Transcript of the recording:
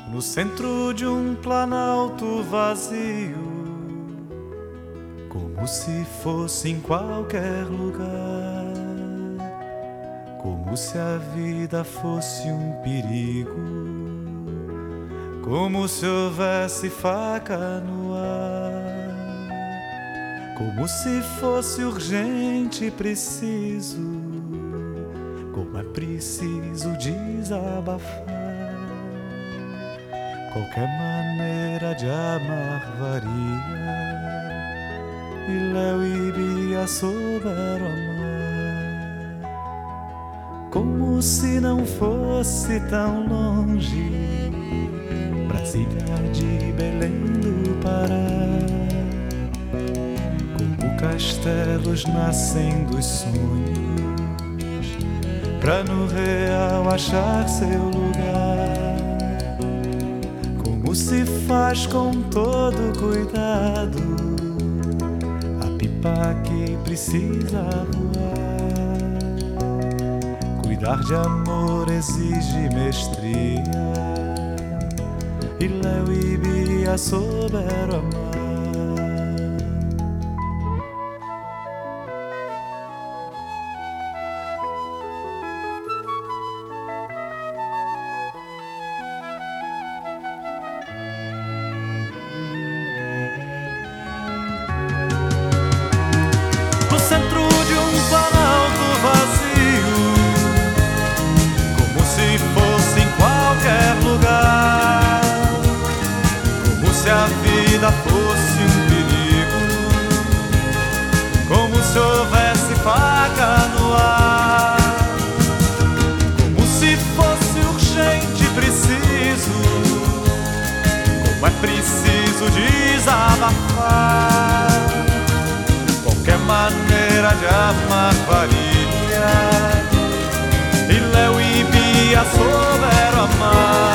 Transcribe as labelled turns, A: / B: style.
A: no centro de um planalto vazio, como se fosse em qualquer lugar, como se a vida fosse um perigo, como se houvesse faca no ar, como se fosse urgente e preciso, como é preciso desabafar. Qualquer maneira de amar varia, e Léo e Bia souberam amar, como se não fosse tão longe, Brasília de Belém do Pará. Como castelos nascem dos sonhos, pra no real achar seu lugar. Como se faz com todo cuidado a pipa que precisa voar. Cuidar de amor exige mestria, e Léo e Bia souberam amar. No centro de um planalto vazio, como se fosse em qualquer lugar, como se a vida fosse um perigo, como se houvesse faca no ar, como se fosse urgente e preciso, como é preciso desabafar. Qualquer maneira de amar varia, e Léo e Bia souberam amar.